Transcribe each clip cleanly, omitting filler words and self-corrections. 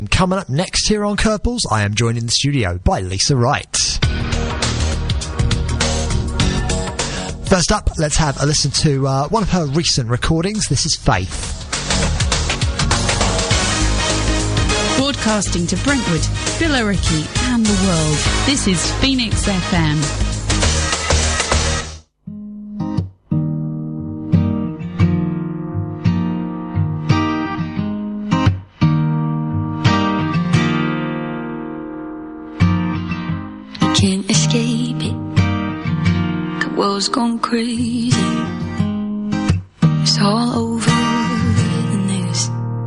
Coming up next here on Curveballs, I am joined in the studio by Lisa Wright. First up, let's have a listen to one of her recent recordings. This is Faith. Broadcasting to Brentwood, Billericay and the world, this is Phoenix FM. Can't escape it. The world's gone crazy. It's all over the news.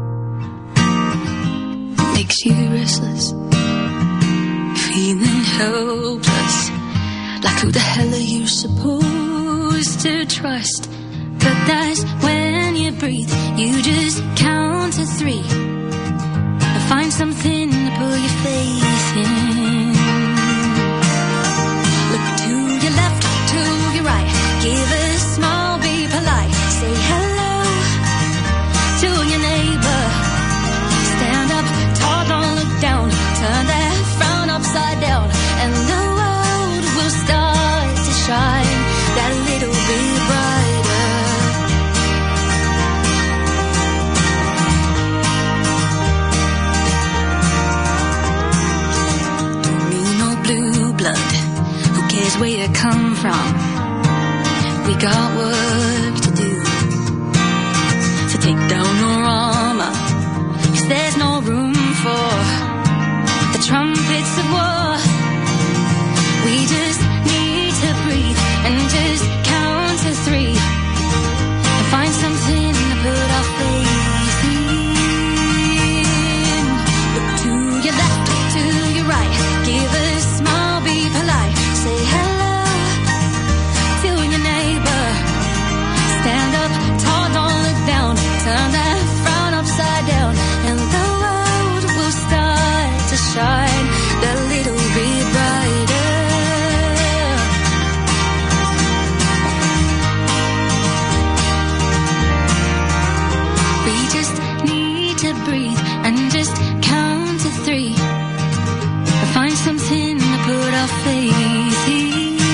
It makes you restless, feeling helpless. Like who the hell are you supposed to trust? But that's when you breathe. You just count to 3 and find something to put your faith in. Give a smile, be polite. Say hello to your neighbor. Stand up tall, don't look down. Turn that frown upside down, and the world will start to shine that little bit brighter. Don't need no blue blood. Who cares where you come from? We got work to do, so take down your armor, 'cause there's no room for the trumpets of war. We just need to breathe and just count to 3 and find something to put our faith in. Look to your left, to your right, give a smile, be polite, say hello. Stand up tall, don't look down. Turn that frown upside down, and the world will start to shine that little bit brighter. We just need to breathe and just count to 3 and find something to put our faith in.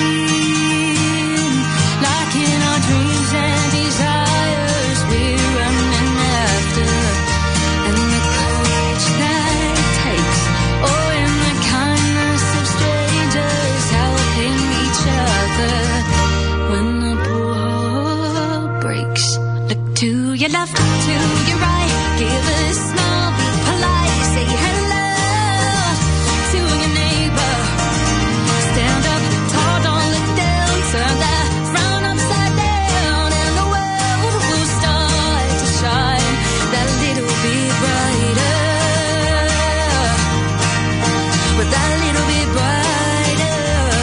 Like in our dreams and desires we're running after, and the courage that it takes, or in the kindness of strangers helping each other. When the poor heart breaks, look to your left, to your right, give a smile, be polite, say hello to your neighbor. Stand up tall, don't look down, turn that frown upside down, and the world will start to shine that little bit brighter. With that little bit brighter.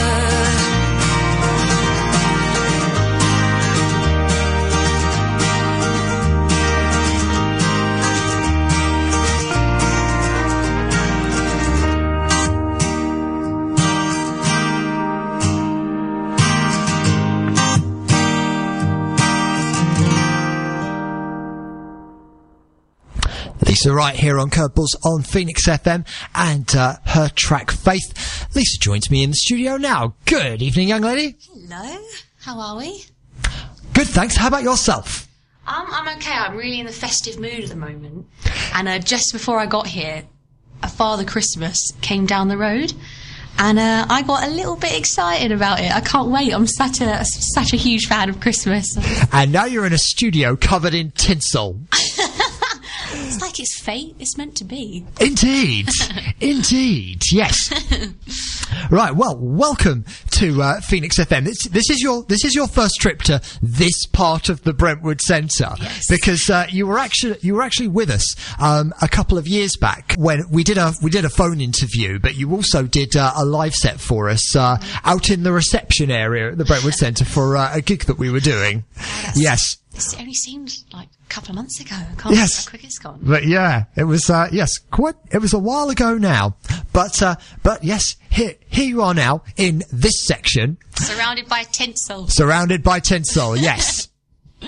Lisa Wright here on Curveballs on Phoenix FM, and her track Faith. Lisa joins me in the studio now. Good evening, young lady. Hello, how are we? Good, thanks. How about yourself? I'm okay. I'm really in the festive mood at the moment. And just before I got here, a Father Christmas came down the road, and I got a little bit excited about it. I can't wait. I'm such a huge fan of Christmas. And now you're in a studio covered in tinsel. It's like it's fate. It's meant to be. Indeed. Indeed. Yes. Right. Well, welcome to Phoenix FM. This is your first trip to this part of the Brentwood Centre. Yes. Because you were actually with us a couple of years back when we did a phone interview, but you also did a live set for us out in the reception area at the Brentwood Centre for a gig that we were doing. Oh, yes. This only seemed like a couple of months ago. I can't believe how quick it's gone. But yeah, it was it was a while ago now. But yes, here you are now in this section. Surrounded by tinsel. Surrounded by tinsel, yes.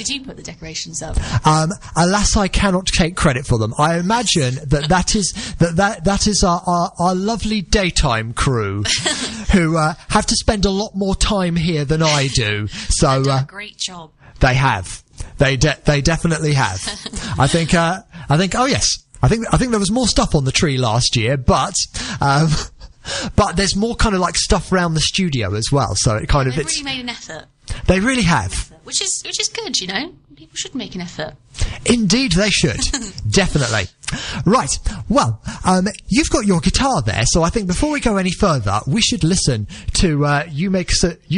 Did you put the decorations up? Alas, I cannot take credit for them. I imagine that is our lovely daytime crew who have to spend a lot more time here than I do. So Done a great job. they have. They definitely have. I think. Oh yes. I think there was more stuff on the tree last year, but there's more kind of like stuff around the studio as well. So it kind of They've really made an effort. They really have. Which is good, you know. People should make an effort. Indeed, they should. Definitely. Right. Well, you've got your guitar there, so I think before we go any further, we should listen to you making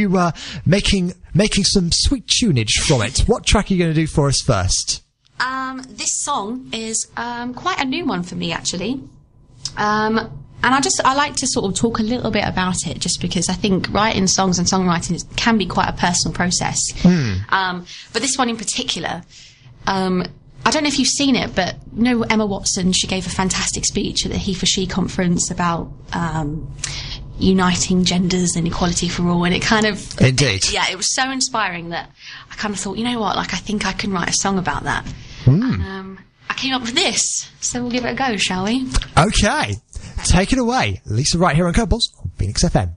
some sweet tunage from it. What track are you going to do for us first? This song is quite a new one for me, actually. And I like to sort of talk a little bit about it, just because I think writing songs and songwriting can be quite a personal process. But this one in particular, I don't know if you've seen it, but you know Emma Watson, she gave a fantastic speech at the He for She conference about uniting genders and equality for all, and it kind of... Indeed. It was so inspiring that I kind of thought, you know what, like I think I can write a song about that. I came up with this, so we'll give it a go, shall we? Okay. Take it away. Lisa Wright here on Couples on Phoenix FM.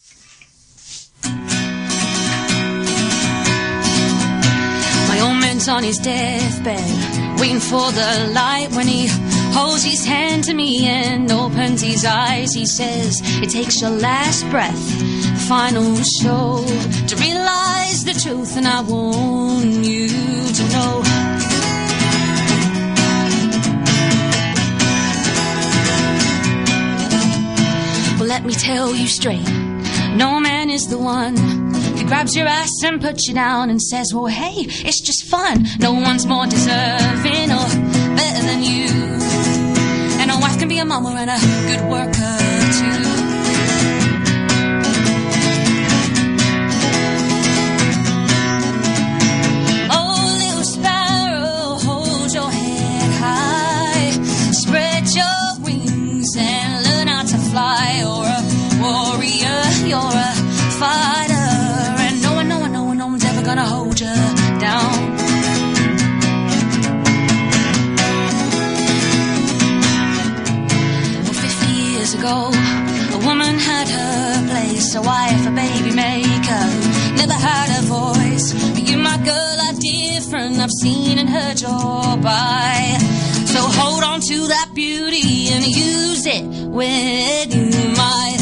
My old man's on his deathbed, waiting for the light. When he holds his hand to me and opens his eyes, he says, it takes your last breath, the final show, to realize the truth, and I want you to know. Well, let me tell you straight, no man is the one who grabs your ass and puts you down and says, well, hey, it's just fun. No one's more deserving or better than you. And a wife can be a mama and a good worker too. Oh, little sparrow, hold your head high, spread your wings and learn how to fly. You're a warrior, you're a fighter, and no one's ever gonna hold you down. Well, 50 years ago, a woman had her place, a wife, a baby maker, never had a voice. But you, my girl, are different. I've seen and heard your bye. So hold on to that beauty and use it when you might.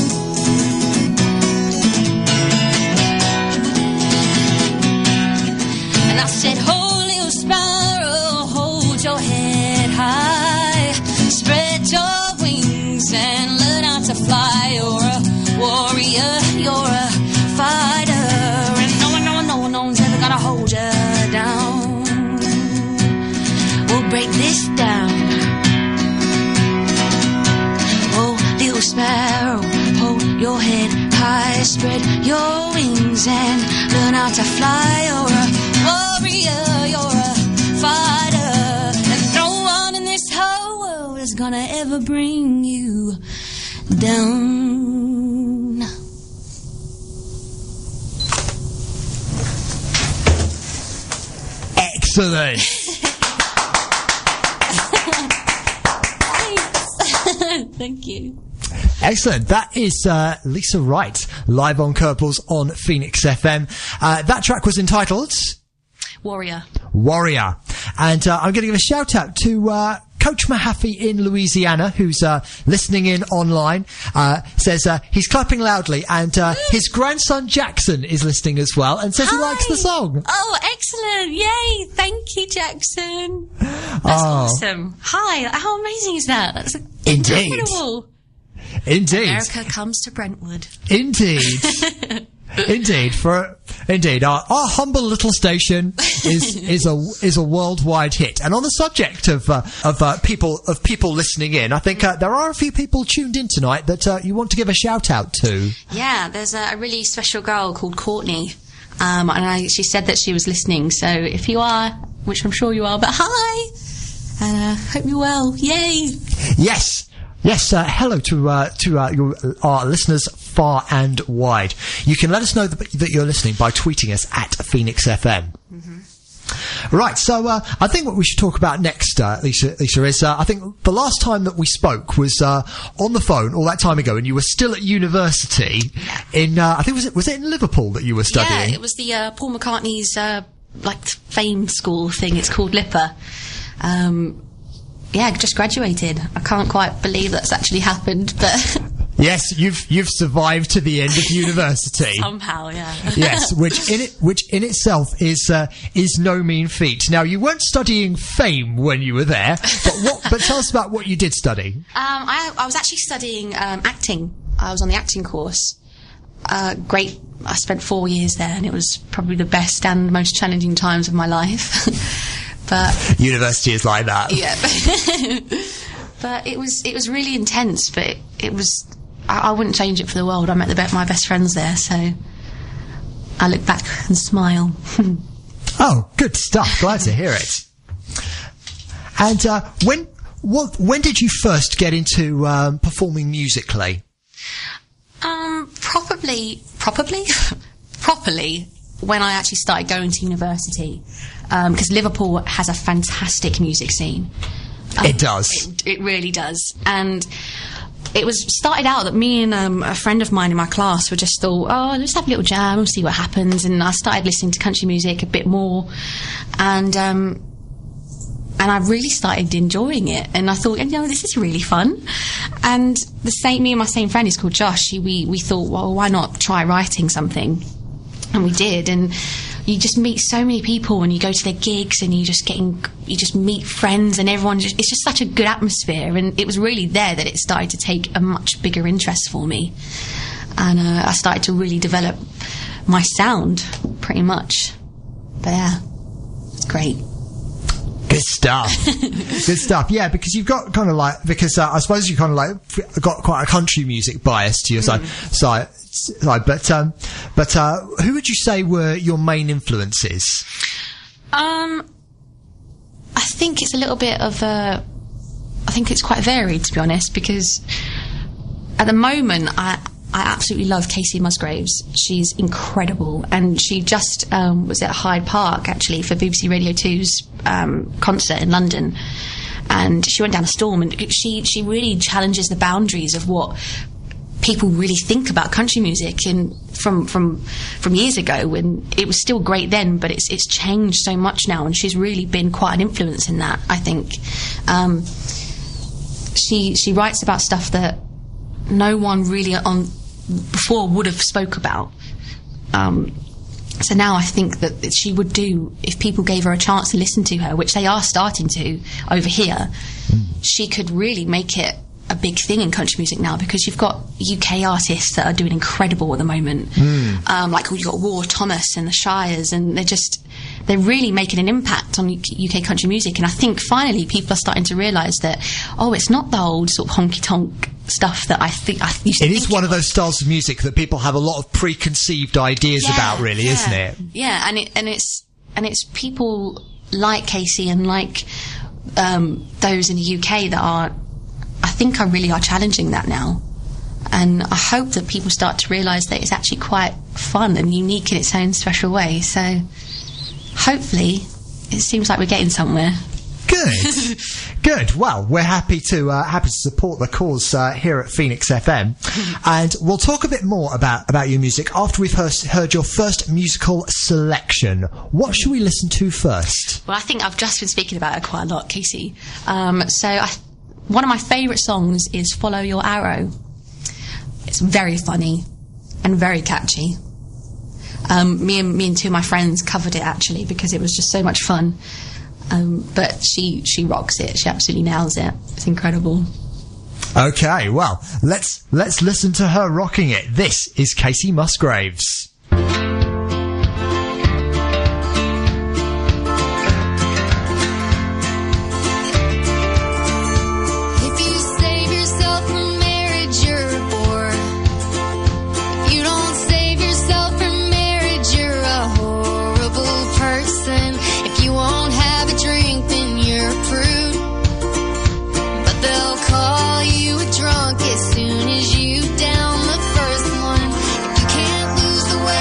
And I said, oh, little sparrow, hold your head high, spread your wings and learn how to fly. You're a warrior, you're a fighter, and no one's ever gonna hold you down. We'll break this down. Oh, little sparrow, hold your head high, spread your wings and learn how to fly. You're a warrior, you're a fighter, and no one in this whole world is gonna ever bring you down. Excellent. Thank you. Excellent. That is Lisa Wright, live on Couples on Phoenix FM. That track was entitled Warrior. Warrior. And I'm going to give a shout out to Coach Mahaffey in Louisiana, who's listening in online. Says he's clapping loudly, and his grandson Jackson is listening as well, and says he likes the song. Oh, excellent. Yay. Thank you, Jackson. That's awesome. Hi. How amazing is that? That's Indeed. incredible. Indeed. America comes to Brentwood. Indeed. Indeed. Our humble little station is a worldwide hit. And on the subject of people listening in, I think there are a few people tuned in tonight that you want to give a shout out to. Yeah, there's a really special girl called Courtney, and she said that she was listening. So if you are, which I'm sure you are, but hi, and hope you're well. Yay! Yes. Hello to our listeners far and wide. You can let us know that you're listening by tweeting us at Phoenix FM. Right, so I think what we should talk about next, Lisa, is I think the last time that we spoke was on the phone all that time ago, and you were still at university in I think was it in Liverpool that you were studying? Yeah, it was the Paul McCartney's like fame school thing. It's called LIPA. Yeah, just graduated. I can't quite believe that's actually happened, but yes, you've survived to the end of university. somehow, yeah. Yes, which in itself is no mean feat. Now, you weren't studying fame when you were there, but tell us about what you did study. I was actually studying acting. I was on the acting course. Great. I spent 4 years there, and it was probably the best and most challenging times of my life. But university is like that. yeah. But it was really intense. But it was. I wouldn't change it for the world. I met my best friends there, so I look back and smile. Oh, good stuff. Glad to hear it. And when did you first get into performing musically? Properly when I actually started going to university, because Liverpool has a fantastic music scene. It does. It really does. And it started out that me and a friend of mine in my class were just thought, oh, let's have a little jam and see what happens. And I started listening to country music a bit more, and I really started enjoying it. And I thought, this is really fun. And me and my same friend, is called Josh. We thought, well, why not try writing something? And we did. And you just meet so many people, and you go to their gigs, and you just meet friends, and everyone. It's just such a good atmosphere. And it was really there that it started to take a much bigger interest for me. And I started to really develop my sound, pretty much. But yeah, it's great. Good stuff. Good stuff. Yeah, because you've got kind of like, I suppose you kind of like got quite a country music bias to your side. But who would you say were your main influences? I think it's a little bit of I think it's quite varied, to be honest, because at the moment I absolutely love Casey Musgraves. She's incredible, and she just was at Hyde Park actually for BBC Radio 2's concert in London, and she went down a storm, and she really challenges the boundaries of what people really think about country music, and from years ago when it was still great then, but it's changed so much now, and she's really been quite an influence in that, I think. She writes about stuff that no one really before would have spoke about. So now I think that she would do, if people gave her a chance to listen to her, which they are starting to over here, she could really make it a big thing in country music now, because you've got UK artists that are doing incredible at the moment. Like you've got War Thomas and the Shires, and they're really making an impact on UK country music. And I think finally people are starting to realise that, it's not the old sort of honky-tonk stuff that I used to think it is one of those styles of music that people have a lot of preconceived ideas about, really, isn't it? Yeah, and it's people like Casey and like those in the UK that I really are challenging that now. And I hope that people start to realise that it's actually quite fun and unique in its own special way. So hopefully it seems like we're getting somewhere. Good. Good. Well, we're happy to support the cause here at Phoenix FM, and we'll talk a bit more about your music after we've heard your first musical selection. What should we listen to first? Well, I think I've just been speaking about it quite a lot, Casey. One of my favourite songs is "Follow Your Arrow." It's very funny and very catchy. Me and two of my friends covered it actually because it was just so much fun. But she rocks it. She absolutely nails it. It's incredible. Okay, well, let's listen to her rocking it. This is Casey Musgraves. As soon as you down the first one, you can't lose the way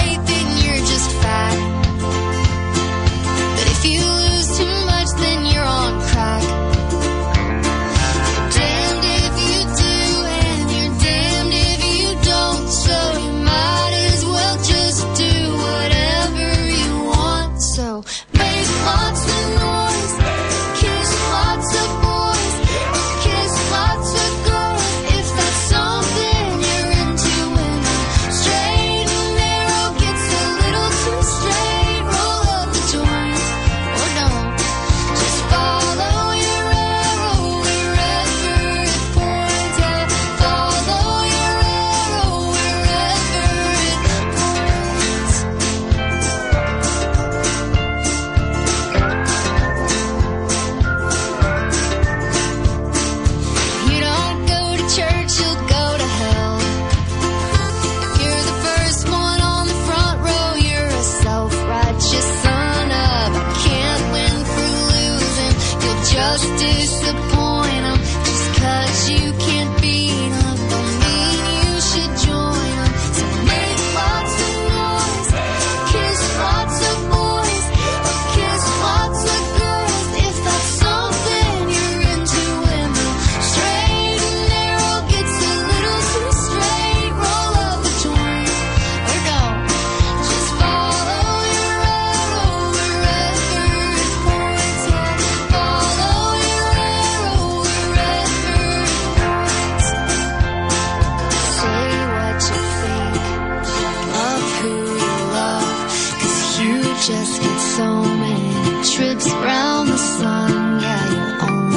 just get so many trips around the sun. Yeah, you're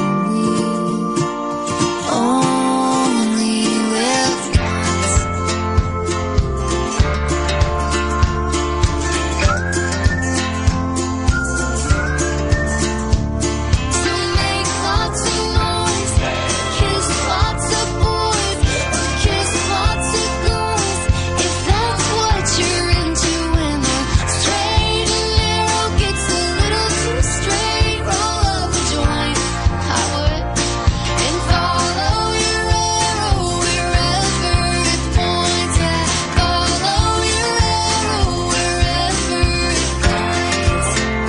only with once. So make lots of noise, kiss lots of boys, kiss lots of girls, if that's what you're into. When the straight and narrow gets a little too straight, roll up a joint, I would, and follow your arrow wherever it points at. Follow your arrow wherever it points.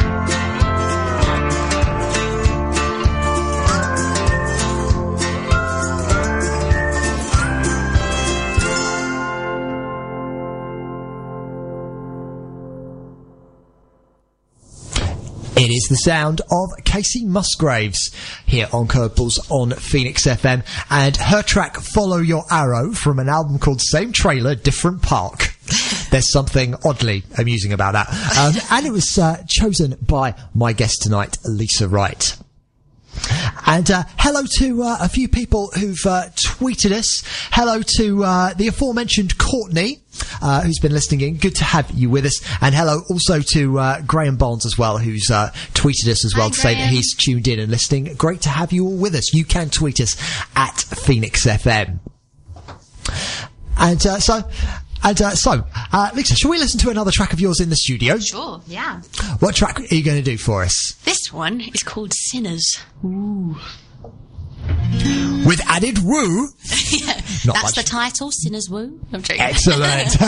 It is the sound of Casey Musgraves here on Curveballs on Phoenix FM, and her track Follow Your Arrow from an album called Same Trailer, Different Park. There's something oddly amusing about that. And it was chosen by my guest tonight, Lisa Wright. And hello to a few people who've tweeted us. Hello to the aforementioned Courtney, who's been listening in. Good to have you with us. And hello also to Graham Barnes as well, who's tweeted us as well. Hi, to say that he's tuned in and listening. Great to have you all with us. You can tweet us at Phoenix FM. And so, Lisa, shall we listen to another track of yours in the studio? Sure, yeah. What track are you going to do for us? This one is called Sinners. Ooh. With added woo? Yeah, Not that's much. the title, Sinners Woo. I'm joking. Excellent.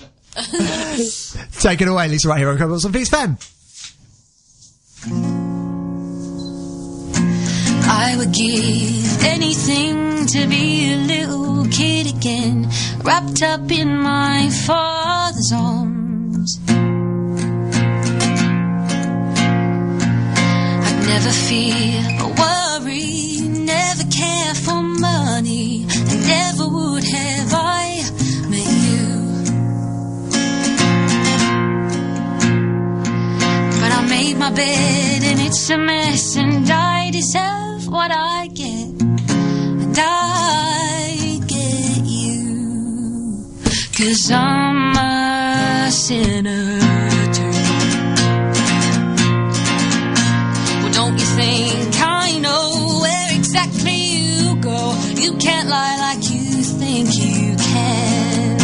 Take it away, Lisa, right here on Curveballs on Phoenix FM. I would give anything to be a little kid again, wrapped up in my father's arms. I'd never fear or worry, never care for money, and never would have I met you. But I made my bed and it's a mess, and I deserve what I get, and I get you, 'cause I'm a sinner too. Well, don't you think I know where exactly you go? You can't lie like you think you can.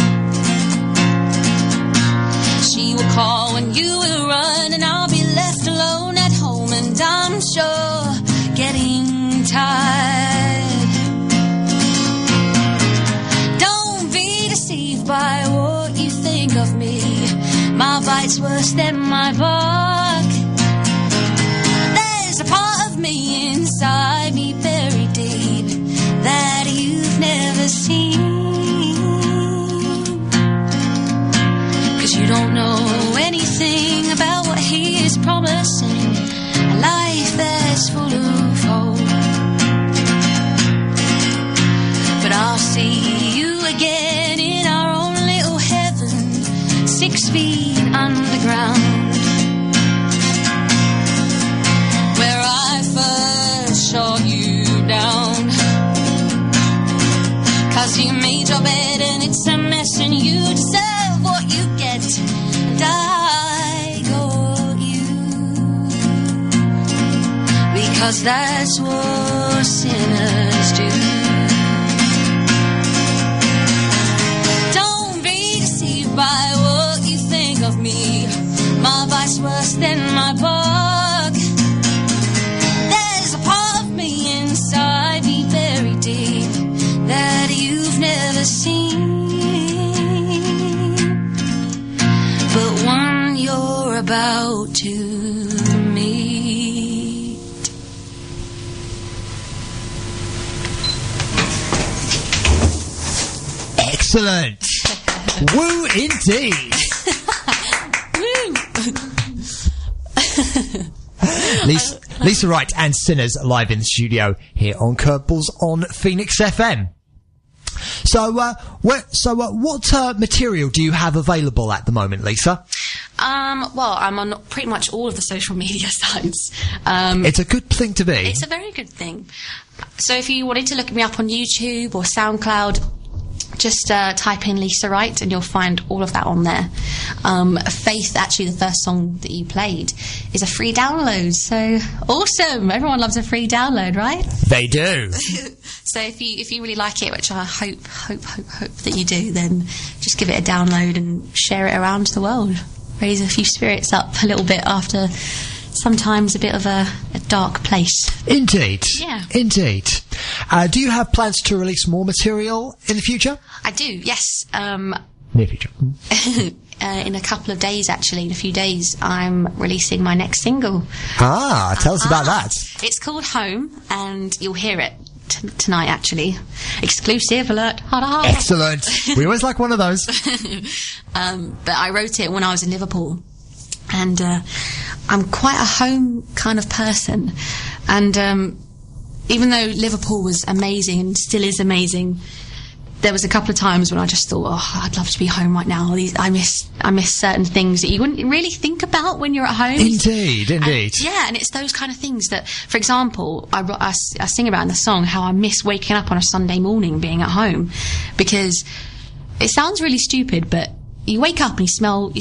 She will call when you will run, and I'll be left alone at home, and I'm sure getting tired. Don't be deceived by what you think of me. My bite's worse than my bark. There's a part of me inside me buried deep that you've never seen. 'Cause you don't know anything about what he is promising, a life that's full of hope. But I'll see you again in our own little heaven, 6 feet underground, where I first shot you down. 'Cause you made your bed and it's a mess, and you deserve what you get, and I got you, because that's what sinners do. Don't be deceived by what you think of me. My vice worse than my bark. There's a part of me inside me buried deep that you've never seen, but one you're about to meet. Excellent. Woo indeed. Lisa Wright and Sinners live in the studio here on Curveballs on Phoenix FM. So, what material do you have available at the moment, Lisa? Well, I'm on pretty much all of the social media sites. It's a good thing to be. It's a very good thing. So if you wanted to look me up on YouTube or SoundCloud, just type in Lisa Wright and you'll find all of that on there. Faith, actually, the first song that you played, is a free download. So awesome! Everyone loves a free download, right? They do. So if you really like it, which I hope that you do, then just give it a download and share it around the world. Raise a few spirits up a little bit after sometimes a bit of a dark place. Indeed. Yeah. Indeed. Do you have plans to release more material in the future? I do, yes. Near future. In a couple of days, actually, in a few days, I'm releasing my next single. Tell us about that. It's called Home, and you'll hear it tonight, actually. Exclusive alert. Excellent. We always like one of those. But I wrote it when I was in Liverpool, and I'm quite a home kind of person, and even though Liverpool was amazing and still is amazing, there was a couple of times when I just thought, oh, I'd love to be home right now. I miss certain things that you wouldn't really think about when you're at home. Indeed. And it's those kind of things that, for example, I sing about in the song how I miss waking up on a Sunday morning being at home, because it sounds really stupid, but you wake up and you smell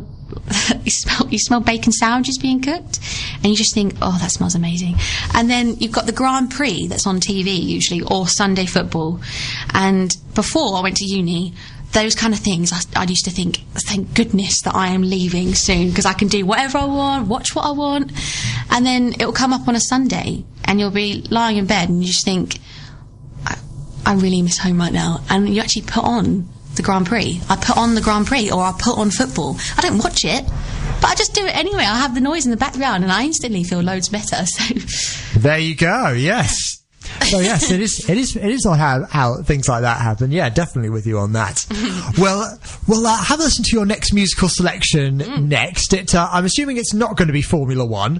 bacon sandwiches being cooked, and you just think, oh, that smells amazing. And then you've got the Grand Prix that's on TV usually, or Sunday football. And before I went to uni, those kind of things, I used to think, thank goodness that I am leaving soon, because I can do whatever I want, watch what I want. And then it will come up on a Sunday, and you'll be lying in bed, and you just think, I really miss home right now. And you actually put on the Grand Prix. I put on the Grand Prix, or I put on football. I don't watch it, but I just do it anyway. I have the noise in the background and I instantly feel loads better. So there you go. Yes. So yes, it is on how things like that happen. Yeah, definitely with you on that. Well, have a listen to your next musical selection next. I'm assuming it's not going to be Formula One.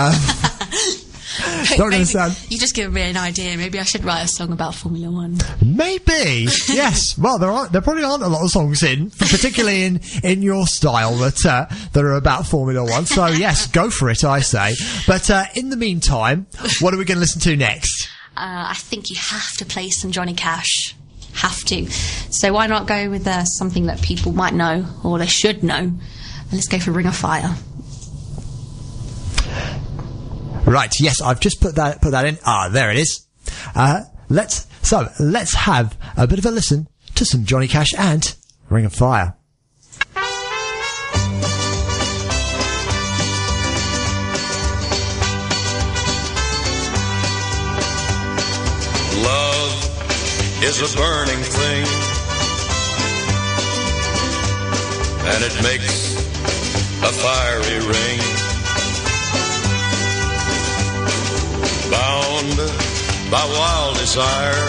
You just give me an idea. Maybe I should write a song about Formula One. Maybe, yes. Well, there probably aren't a lot of songs particularly in your style that are about Formula One. So yes, go for it, I say. But in the meantime, what are we going to listen to next? I think you have to play some Johnny Cash. Have to. So why not go with something that people might know, or they should know? And let's go for Ring of Fire. Right, yes, I've just put that in. There it is. Let's have a bit of a listen to some Johnny Cash and Ring of Fire. Love is a burning thing, and it makes a fiery ring. Bound by wild desire,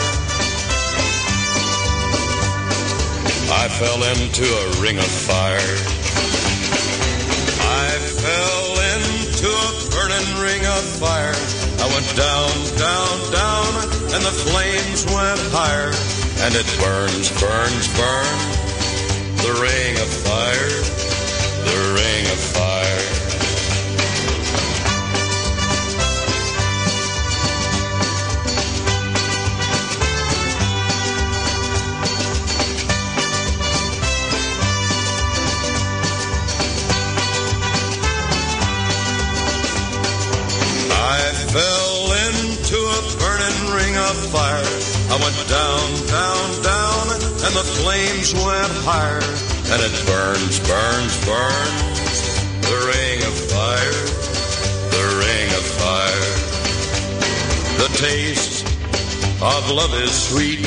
I fell into a ring of fire. I fell into a burning ring of fire. I went down, down, down, and the flames went higher. And it burns, burns, burns, the ring of fire, the ring of fire. Fell into a burning ring of fire. I went down, down, down, and the flames went higher. And it burns, burns, burns, the ring of fire, the ring of fire. The taste of love is sweet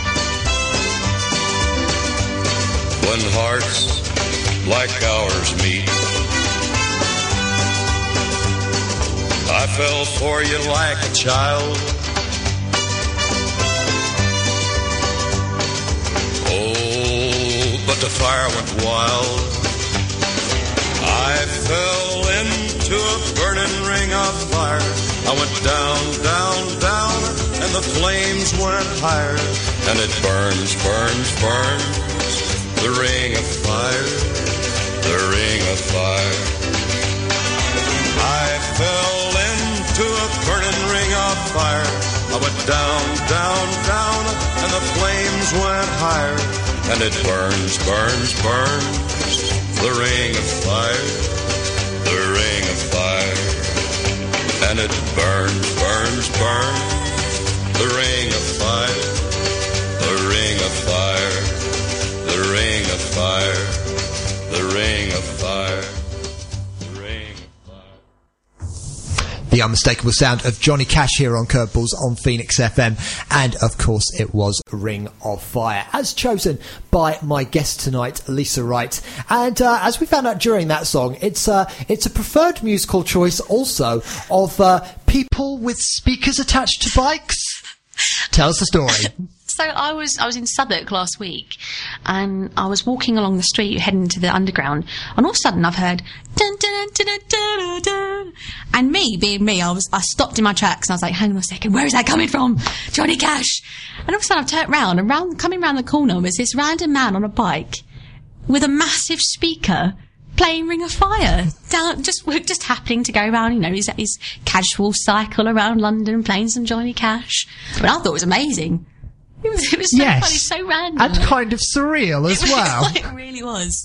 when hearts like ours meet. I fell for you like a child. Oh, but the fire went wild. I fell into a burning ring of fire. I went down, down, down, and the flames went higher. And it burns, burns, burns, the ring of fire, the ring of fire. I fell into a burning ring of fire. I went down, down, down, and the flames went higher. And it burns, burns, burns, the ring of fire, the ring of fire. And it burns, burns, burns, the ring of fire, the ring of fire, the ring of fire, the ring of fire, the ring of fire. The unmistakable sound of Johnny Cash here on Curveballs on Phoenix FM. And, of course, it was Ring of Fire, as chosen by my guest tonight, Lisa Wright. And as we found out during that song, it's a preferred musical choice also of people with speakers attached to bikes. Tell us the story. So I was in Southwark last week, and I was walking along the street heading to the underground, and all of a sudden I've heard dun dun dun dun dun dun, and me being me, I stopped in my tracks and I was like, hang on a second, where is that coming from? Johnny Cash. And all of a sudden I've turned round, and coming round the corner was this random man on a bike with a massive speaker playing Ring of Fire, just happening to go around, his casual cycle around London playing some Johnny Cash. But I thought it was amazing. It was so funny, so random. And kind of surreal as well. It really was.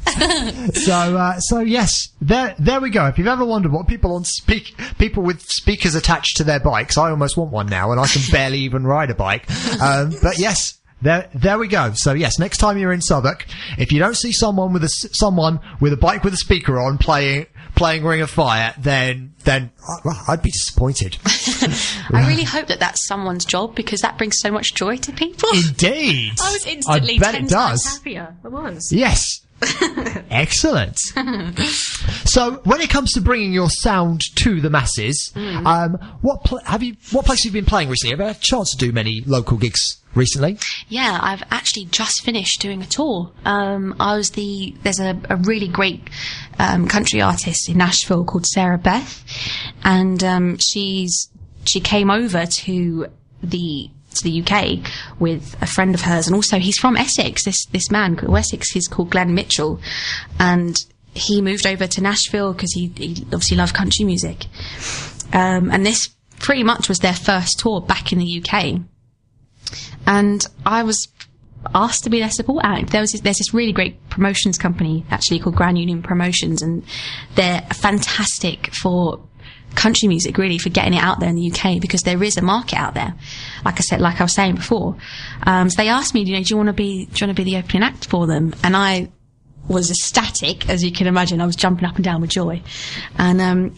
So yes, there we go. If you've ever wondered what people with speakers attached to their bikes, I almost want one now, and I can barely even ride a bike. But yes, there we go. So yes, next time you're in Southwark, if you don't see someone with a bike with a speaker on playing Ring of Fire, then I'd be disappointed. I really hope that that's someone's job, because that brings so much joy to people. Indeed. I was instantly 10 times happier. I was. Yes. Excellent. So, when it comes to bringing your sound to the masses, what place have you been playing recently? Have you had a chance to do many local gigs recently? Yeah, I've actually just finished doing a tour. There's a really great country artist in Nashville called Sarah Beth, and she came over to the UK with a friend of hers, and also he's from Essex. This man called Essex, he's called Glenn Mitchell, and he moved over to Nashville because he obviously loved country music. And this pretty much was their first tour back in the UK. And I was asked to be their support act. There's this really great promotions company actually called Grand Union Promotions, and they're fantastic for country music, really, for getting it out there in the UK, because there is a market out there. Like I was saying before. So they asked me, do you want to be the opening act for them? And I was ecstatic, as you can imagine. I was jumping up and down with joy. And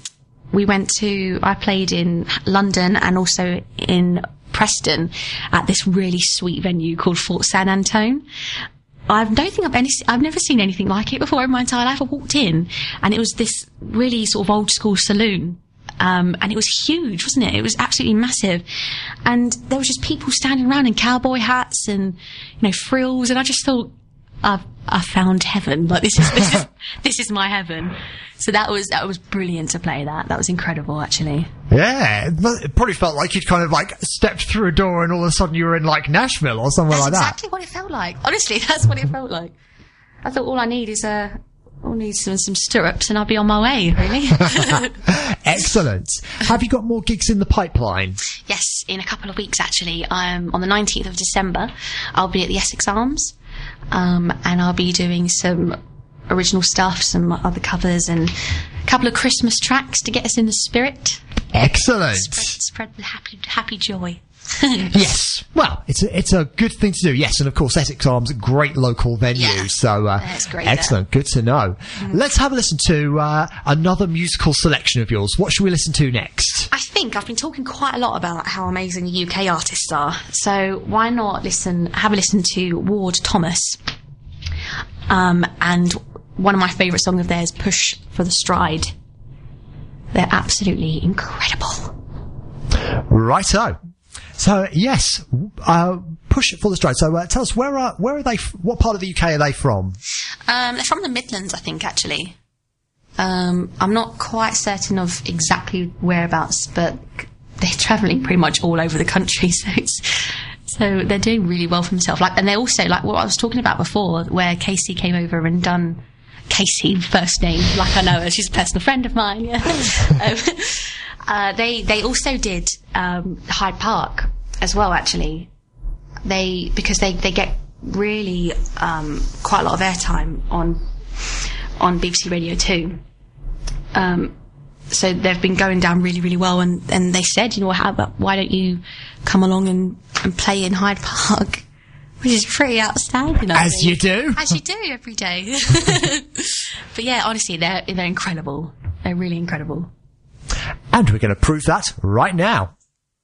I played in London and also in Preston at this really sweet venue called Fort San Antone. I've never seen anything like it before in my entire life. I walked in and it was this really sort of old school saloon. And it was huge, wasn't it? It was absolutely massive. And there was just people standing around in cowboy hats and, frills. And I just thought, I found heaven. Like, this is my heaven. So that was brilliant to play that. That was incredible, actually. Yeah. It probably felt like you'd kind of stepped through a door and all of a sudden you were in Nashville or somewhere like that. That's exactly what it felt like. Honestly, that's what it felt like. I thought all I need is some stirrups and I'll be on my way, really. Excellent. Have you got more gigs in the pipeline? Yes, in a couple of weeks, actually. On the 19th of December, I'll be at the Essex Arms, and I'll be doing some original stuff, some other covers, and a couple of Christmas tracks to get us in the spirit. Excellent. Spread the happy joy. Yes. Well, it's a good thing to do. Yes, and of course, Essex Arms, great local venue. Yeah, so that's great. Excellent. There. Good to know. Let's have a listen to another musical selection of yours. What should we listen to next? I think I've been talking quite a lot about how amazing UK artists are. So why not have a listen to Ward Thomas? And one of my favourite songs of theirs, Push for the Stride. They're absolutely incredible. Righto. So yes, Push for the Stride. So tell us, where are they? What part of the UK are they from? They're from the Midlands, I think, actually. I'm not quite certain of exactly whereabouts, but they're travelling pretty much all over the country. So they're doing really well for themselves. And they're also what I was talking about before, where Casey came over and done Casey, first name, like I know her. She's a personal friend of mine. Yeah. They also did Hyde Park as well. Actually, because they get really quite a lot of airtime on BBC Radio 2. So they've been going down really, really well, and they said, why don't you come along and play in Hyde Park, which is pretty outstanding. As you do every day. But yeah, honestly, they're incredible. They're really incredible. And we're going to prove that right now.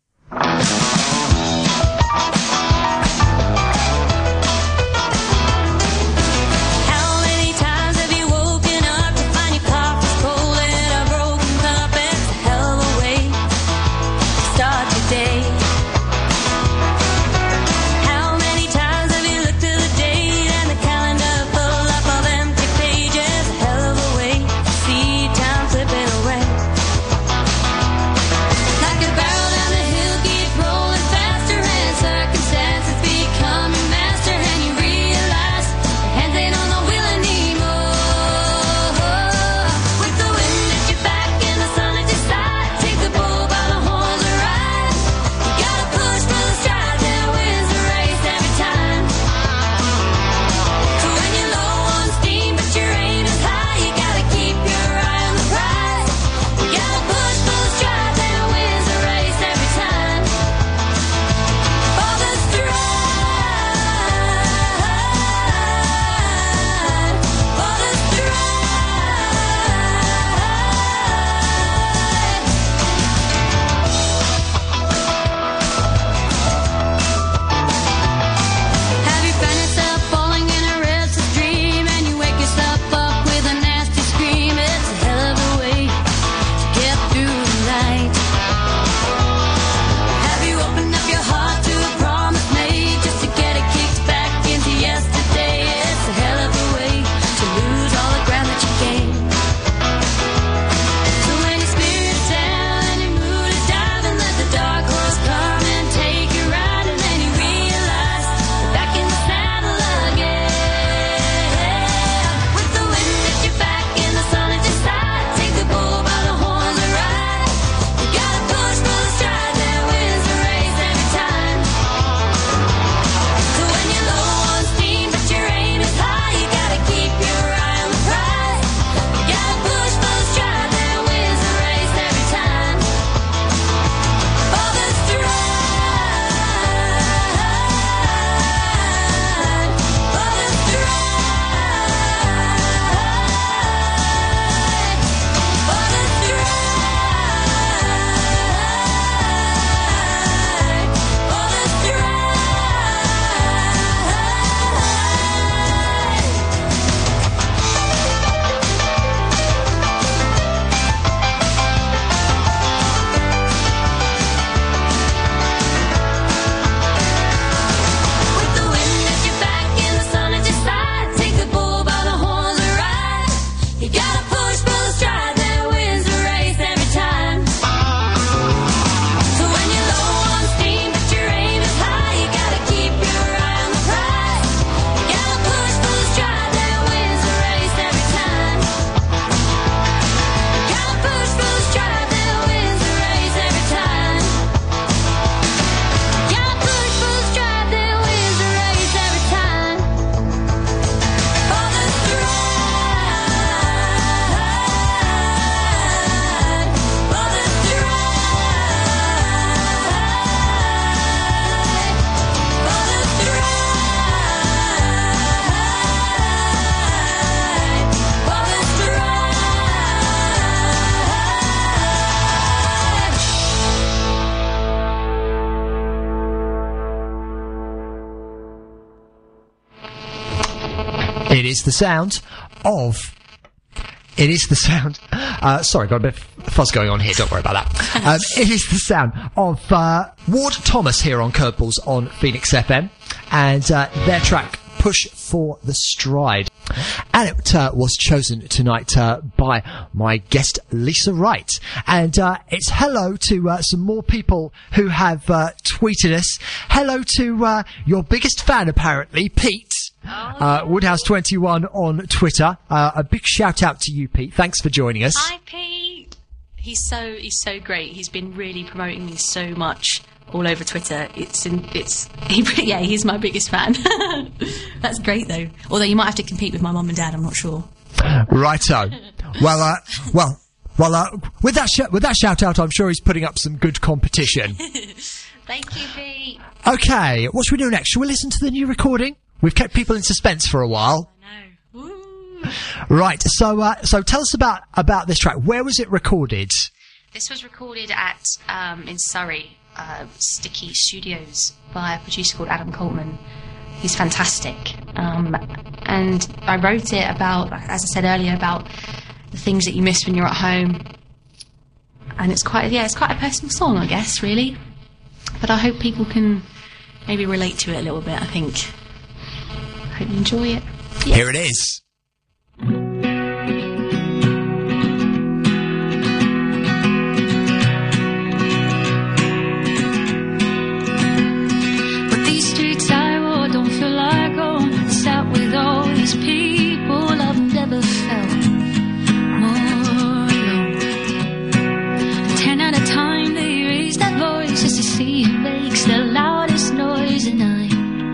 It is the sound of... sorry, got a bit of fuzz going on here, don't worry about that. It is the sound of Ward Thomas here on Curveballs on Phoenix FM, and their track Push for the Stride. And it was chosen tonight by my guest Lisa Wright. And it's hello to some more people who have tweeted us. Hello to your biggest fan, apparently, Pete. Woodhouse21 on Twitter. A big shout out to you, Pete. Thanks for joining us. Hi, Pete. He's so great. He's been really promoting me so much all over Twitter. He's my biggest fan. That's great though. Although you might have to compete with my mum and dad. I'm not sure. Righto. Well, with that shout out, I'm sure he's putting up some good competition. Thank you, Pete. Okay, what should we do next? Shall we listen to the new recording? We've kept people in suspense for a while. I know. Woo. Right. So tell us about this track. Where was it recorded? This was recorded at in Surrey, Sticky Studios, by a producer called Adam Coltman. He's fantastic. And I wrote it about, as I said earlier, about the things that you miss when you're at home. And it's quite a personal song, I guess, really. But I hope people can maybe relate to it a little bit, I think. I hope you enjoy it. Yeah. Here it is. But these streets I walk don't feel like home. Sat with all these people I've never felt more alone. 10 at a time they raise that voice just to see who makes the loudest noise, and I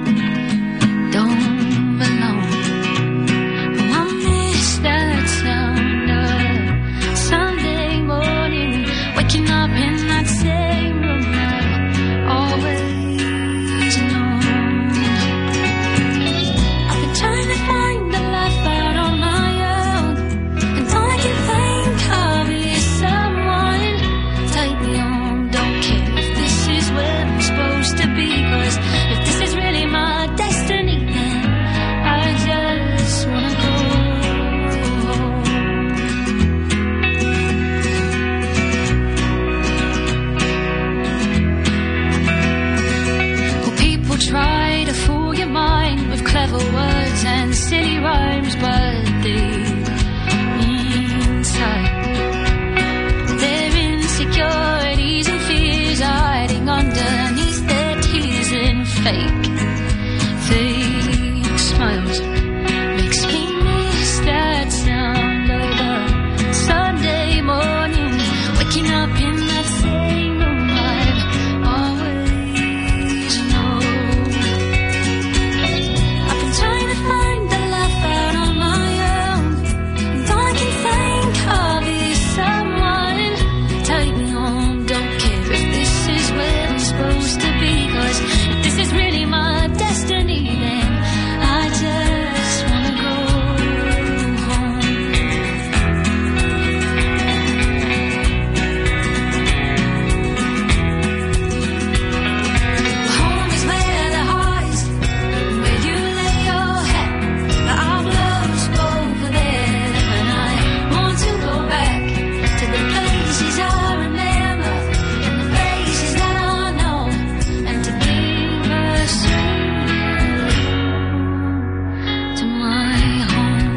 don't belong. Oh, I miss that sound of Sunday morning, waking up in that same room I've always known. I've been trying to find the life out on my own, and all I can think of is someone take me home. Don't care if this is where I'm supposed to be, 'cause if this is really my destiny, then I just wanna go home. Well, people try to fool your mind with clever words and silly rhymes, but deep inside their insecurities and fears are hiding underneath their tears and fake smiles. Makes me miss that sound of a Sunday morning, waking up in that same room I've always known. I've been trying to find the life out on my own, and all I can think of is someone take me home. Don't care if this is where I'm supposed to be, 'cause if this is really my destiny, then I just wanna go home. Home is where the heart is, where you lay your head. But I've lost over there, and I want to go back to the places I remember and the faces that I know, and to give a sweet to my home.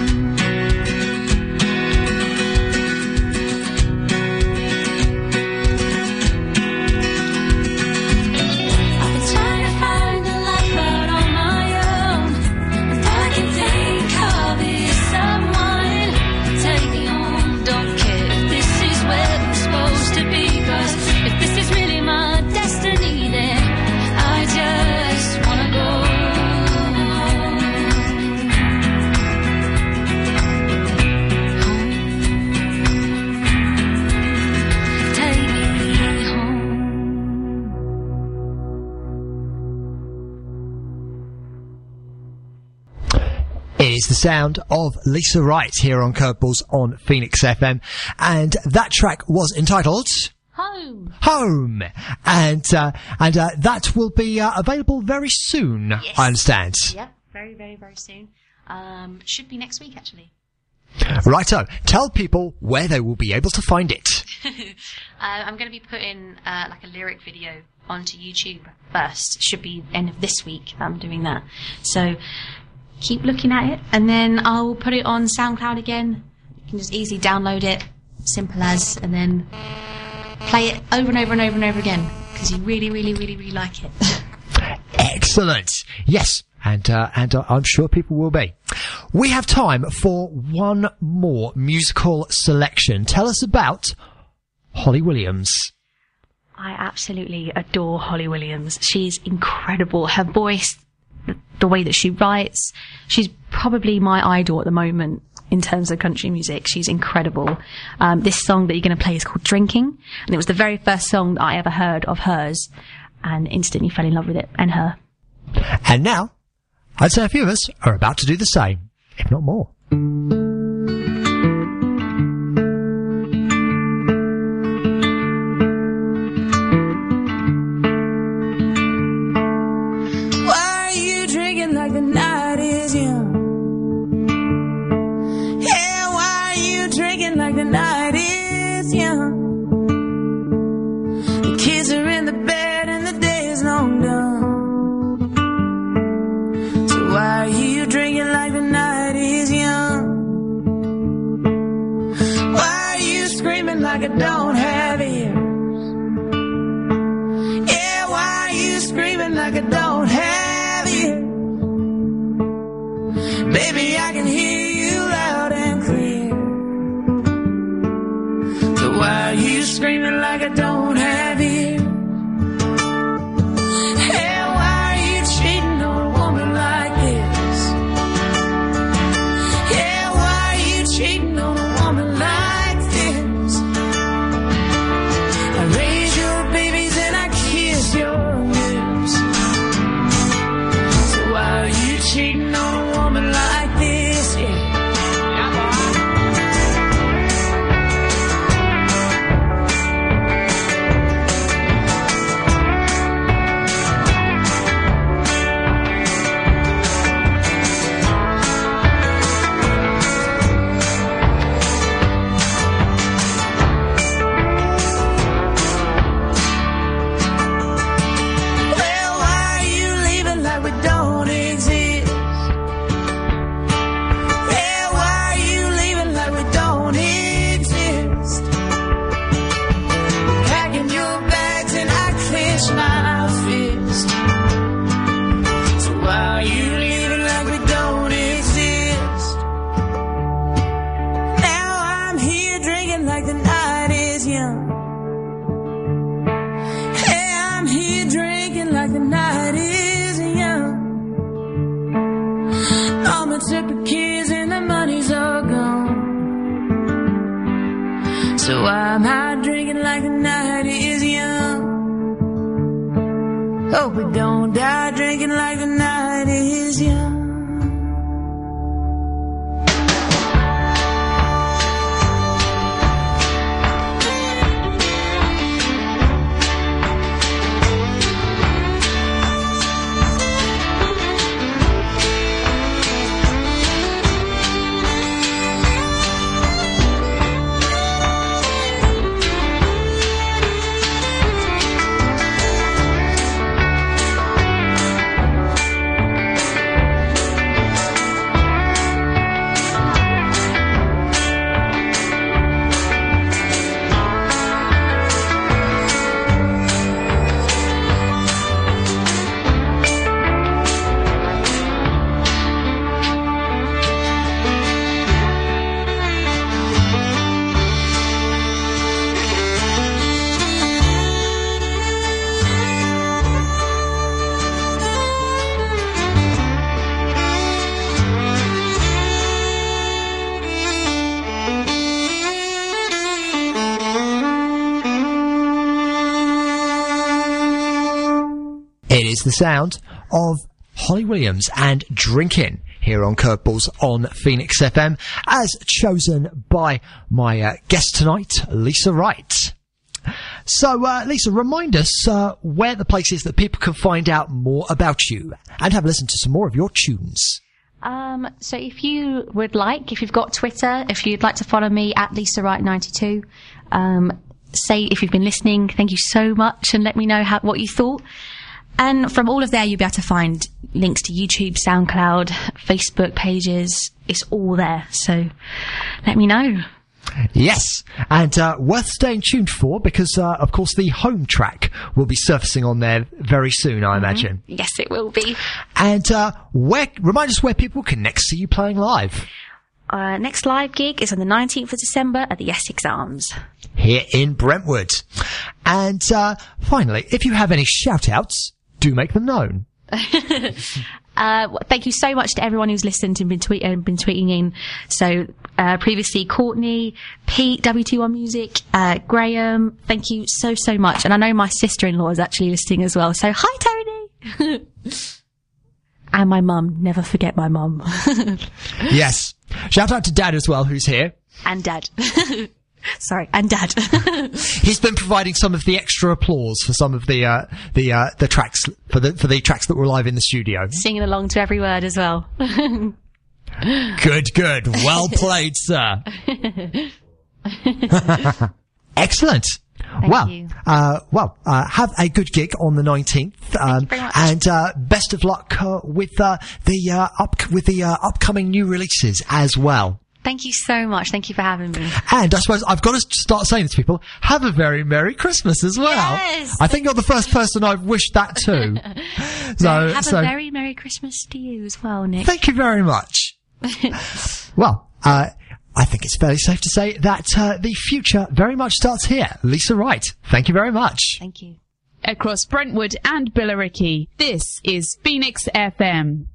I've been trying to find a life out on my own, and all I can think of is someone take me home. Don't care if this is where I'm supposed to be, 'cause if this is really my destiny, then I just wanna go home. Take me home. It is the sound of Lisa Wright here on Curveballs on Phoenix FM, and that track was entitled Home, and that will be available very soon. Yes. I understand. Yep, very, very, very soon. Should be next week, actually. Righto. Tell people where they will be able to find it. I'm going to be putting like a lyric video onto YouTube first. Should be end of this week that I'm doing that. So keep looking at it, and then I'll put it on SoundCloud again. You can just easily download it, simple as, and then play it over and over and over and over again, because you really, really, really, really like it. Excellent. Yes. And I'm sure people will be. We have time for one more musical selection. Tell us about Holly Williams. I absolutely adore Holly Williams. She's incredible. Her voice, the way that she writes, she's probably my idol at the moment in terms of country music. She's incredible. This song that you're going to play is called Drinking, and it was the very first song that I ever heard of hers, and instantly fell in love with it and her. And now, I'd say a few of us are about to do the same, if not more. Why are you drinking like the night is young? Yeah, why are you drinking like the night is young? The kids are in the bed and the day is long done. So why are you drinking like the night is young? Why are you screaming like I don't have ears? Yeah, why are you screaming like I don't have ears? Baby, I can hear you loud and clear. So why are you screaming like I don't have ears? Hey, why are you cheating on a woman like this? Yeah, why are you cheating on a woman like this? I raise your babies and I kiss your lips. So why are you cheating on a woman like this? Yeah. Well, why are you leaving like we don't exist? Yeah, why are you leaving like we don't exist? Packing your bags and I clench my fist. So why are you leaving like we don't exist? Now I'm here drinking like the night is young. Hey, I'm here drinking like the night is young. Mama took the kids and the money's all gone. So I'm out drinking like the night is young. Hope we don't die drinking like the night is young. It is the sound of Holly Williams and Drinking here on Curveballs on Phoenix FM, as chosen by my guest tonight, Lisa Wright. So, Lisa, remind us where the place is that people can find out more about you and have a listen to some more of your tunes. So if you would like, if you've got Twitter, if you'd like to follow me at Lisa Wright 92, say if you've been listening, thank you so much, and let me know what you thought. And from all of there, you'll be able to find links to YouTube, SoundCloud, Facebook pages. It's all there. So let me know. Yes, and worth staying tuned for because, of course, the home track will be surfacing on there very soon, I imagine. Yes, it will be. And remind us where people can next see you playing live. Next live gig is on the 19th of December at the Essex Arms. Here in Brentwood. And finally, if you have any shout-outs, do make them known. Thank you so much to everyone who's listened and been tweeting in. So, previously Courtney, Pete, W21 Music, Graham, thank you so much. And I know my sister-in-law is actually listening as well. So, hi Tony! And my mum. Never forget my mum. Yes. Shout out to Dad as well, who's here. And Dad. Sorry, and Dad. He's been providing some of the extra applause for some of the tracks for the tracks that were live in the studio. Singing along to every word as well. Good. Well played, sir. Excellent. Thank you. Have a good gig on the 19th. Thank you very much. And best of luck with the upcoming new releases as well. Thank you so much. Thank you for having me. And I suppose I've got to start saying this to people. Have a very Merry Christmas as well. Yes. I think you're the first person I've wished that to. Have a very Merry Christmas to you as well, Nick. Thank you very much. Well, I think it's fairly safe to say that the future very much starts here. Lisa Wright, thank you very much. Thank you. Across Brentwood and Billericay, this is Phoenix FM.